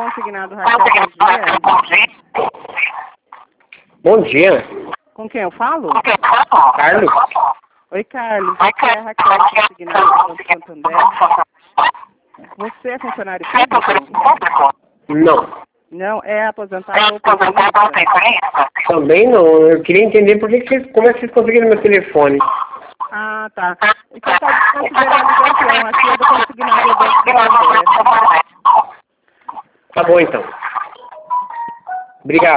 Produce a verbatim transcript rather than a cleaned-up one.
consignado Raquel, bom dia. Bom dia. Com quem eu falo? Carlos. Oi, Carlos. Aqui é a Raquel, consignado do Banco Santander. Você é funcionário público? Não. Não, é aposentado ou pensionista? Também não. Eu queria entender por que que vocês, como é que vocês conseguiram meu telefone. Ah, tá. Então pode considerar a ligação. Aqui é do consignado do Banco Santander. Tá bom, então. Obrigado.